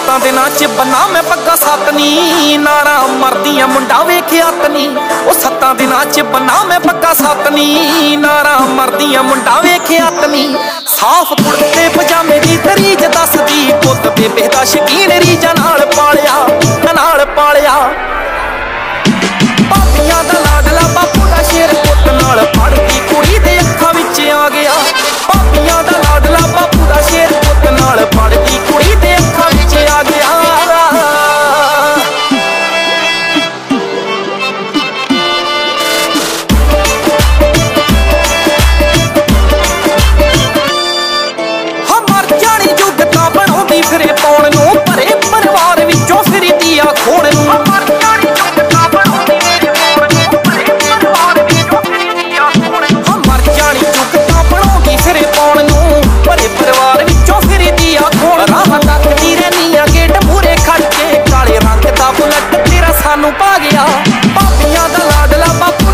सत्तां दिनां च बन्ना मैं पग्गा सत्त नी, नारा मरदियां मुंडा वेखिया तनी। ओ सत्तां दिनां च बन्ना मैं पग्गा सत्त नी, नारा मरदियां मुंडा वेखिया तनी। साफ कुर्ते पजामे दी तरीज दसदी, पुत बेबे दा शकीन रीजा नाल पालिया नाल पालिया। भाबियां दा लाडला बापू दा शेर पुत नाल पढ़दी कुड़ी दे अखां विच आ गया। भाबियां दा लाडला बापू दा शेर पुत नाल पढ़दी कुड़ी दे अखां विच आ गया। फिरे पौण नूं भरे परिवार विचों फिरदी आ खोण नूं। मर जाणी चुगता बनाउंदी फिरे पौण नूं भरे परिवार विचों फिरदी आ खोण नूं। मर जाणी चुगता बनाउंदी फिरे पौण नूं भरे परिवार विचों फिरदी आ खोण। राह तकदी रहनी आ गेट मूरे खड़ के, काले रंग दा बुलट तेरा सानू पा गया। भाबियां दा लाडला बापू